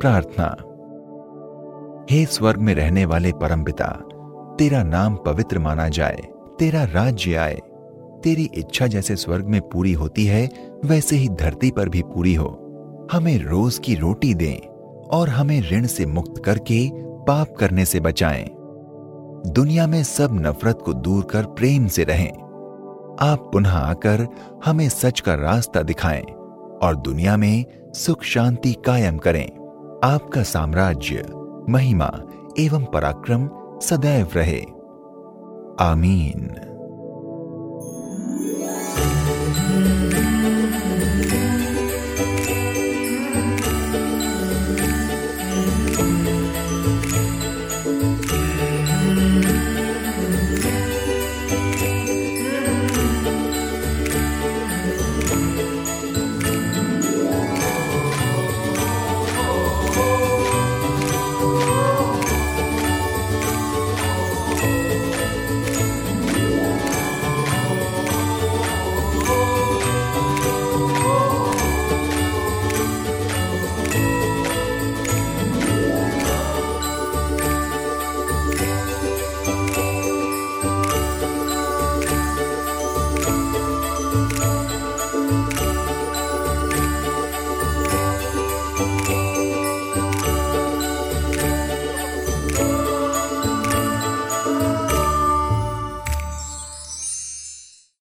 प्रार्थना। हे स्वर्ग में रहने वाले परमपिता, तेरा नाम पवित्र माना जाए, तेरा राज्य आए, तेरी इच्छा जैसे स्वर्ग में पूरी होती है वैसे ही धरती पर भी पूरी हो। हमें रोज की रोटी दें और हमें ऋण से मुक्त करके पाप करने से बचाएं। दुनिया में सब नफरत को दूर कर प्रेम से रहें। आप पुनः आकर हमें सच का रास्ता दिखाएं और दुनिया में सुख शांति कायम करें। आपका साम्राज्य, महिमा एवं पराक्रम सदैव रहे। आमीन।